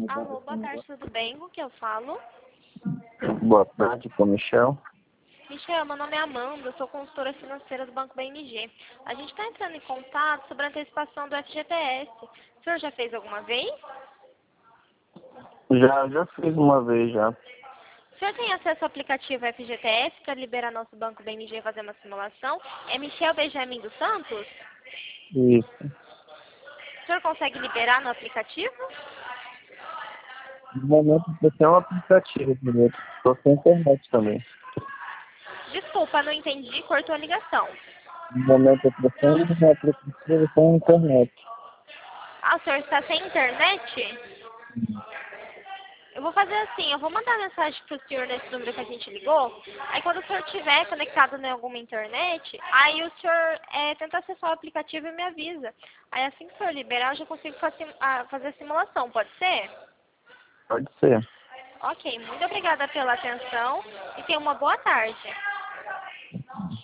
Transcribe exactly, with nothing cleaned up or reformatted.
Alô, boa tarde, tudo bem? Com quem eu falo? Boa tarde, com o Michel. Michel, meu nome é Amanda, eu sou consultora financeira do Banco B M G. A gente está entrando em contato sobre a antecipação do F G T S. O senhor já fez alguma vez? Já, já fiz uma vez já. O senhor tem acesso ao aplicativo F G T S para liberar nosso Banco B M G e fazer uma simulação? É Michel Benjamin dos Santos? Isso. O senhor consegue liberar no aplicativo? No momento você é um aplicativo, entendeu? Estou sem internet também. Desculpa, não entendi, cortou a ligação. No momento você é um aplicativo sem internet. Ah, o senhor está sem internet? Eu vou fazer assim, eu vou mandar mensagem pro senhor nesse número que a gente ligou. Aí quando o senhor estiver conectado em alguma internet, aí o senhor é, tenta acessar o aplicativo e me avisa. Aí assim que o senhor liberar, eu já consigo fazer a, fazer a simulação, pode ser? Pode ser. Ok, muito obrigada pela atenção e tenha uma boa tarde.